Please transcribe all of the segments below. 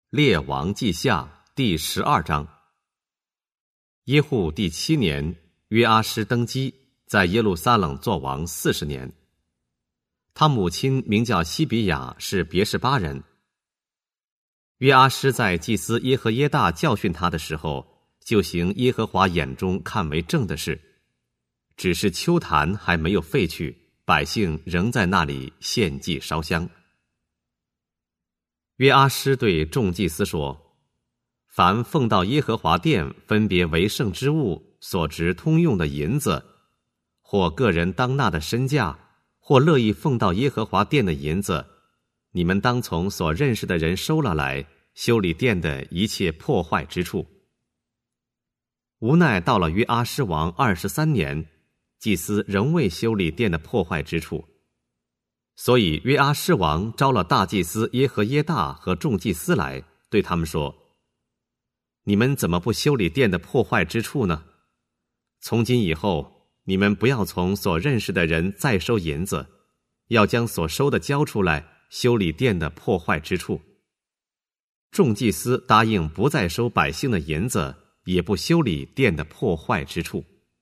列王记下第12章。耶户第7年，约阿施登基，在耶路撒冷作王40年。他母亲名叫西比雅，是别是巴人。约阿施在祭司耶和耶大教训他的时候，就行耶和华眼中看为正的事，只是丘坛还没有废去，百姓仍在那里献祭烧香。约阿施对众祭司说：凡奉到耶和华殿分别为圣之物所值通用的银子，或个人当纳的身价，或乐意奉到耶和华殿的银子，你们当从所认识的人收了来，修理殿的一切破坏之处。无奈到了约阿施王23年，祭司仍未修理殿的破坏之处，所以约阿施王招了大祭司耶和耶大和众祭司来，对他们说：你们怎么不修理殿的破坏之处呢？从今以后，你们不要从所认识的人再收银子，要将所收的交出来，修理殿的破坏之处。众祭司答应不再收百姓的银子，也不修理殿的破坏之处。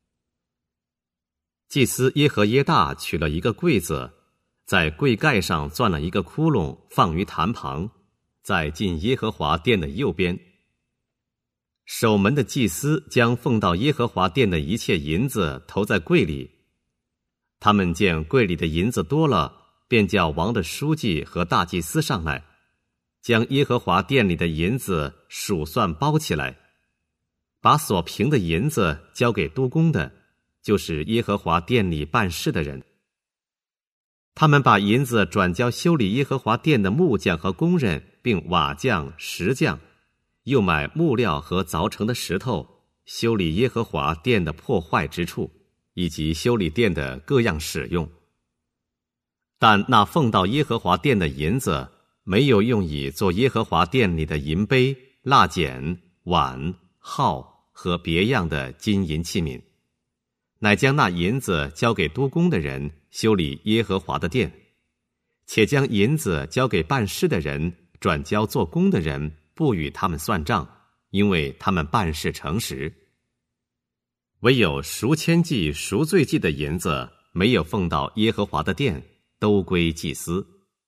祭司耶和耶大取了一个柜子，在柜盖上钻了一个窟窿，放于坛旁，在进耶和华殿的右边。守门的祭司将奉到耶和华殿的一切银子投在柜里。他们见柜里的银子多了，便叫王的书记和大祭司上来，将耶和华殿里的银子数算包起来，把所凭的银子交给督工的，就是耶和华殿里办事的人。他们把银子转交修理耶和华殿的木匠和工人，并瓦匠、石匠，又买木料和凿成的石头，修理耶和华殿的破坏之处，以及修理殿的各样使用。但那奉到耶和华殿的银子，没有用以做耶和华殿里的银杯、蜡剪、碗、号和别样的金银器皿，乃将那银子交给督工的人修理耶和华的殿，且将银子交给办事的人，转交做工的人，不与他们算账，因为他们办事诚实。唯有赎愆祭、赎罪祭的银子没有奉到耶和华的殿，都归祭司。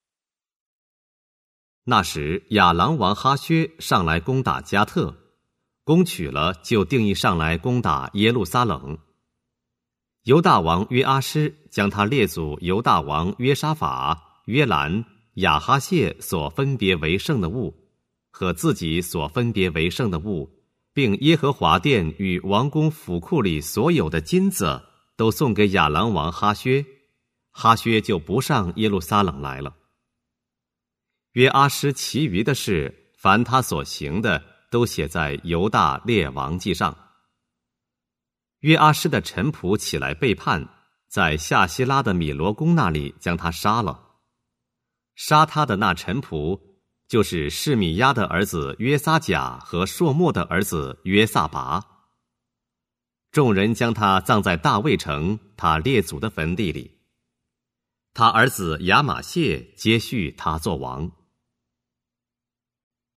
那时亚兰王哈薛上来攻打加特，攻取了，就定义上来攻打耶路撒冷。犹大王约阿施将他列祖犹大王约沙法、约兰、亚哈谢所分别为圣的物，和自己所分别为圣的物，并耶和华殿与王宫府库里所有的金子，都送给亚兰王哈薛。哈薛就不上耶路撒冷来了。约阿施其余的事，凡他所行的，都写在犹大列王记上。约阿施的臣仆起来背叛，在夏希拉的米罗宫那里将他杀了。杀他的那臣仆，就是示米亚的儿子约撒甲和朔漠的儿子约撒拔。众人将他葬在大卫城他列祖的坟地里。他儿子亚玛谢接续他做王。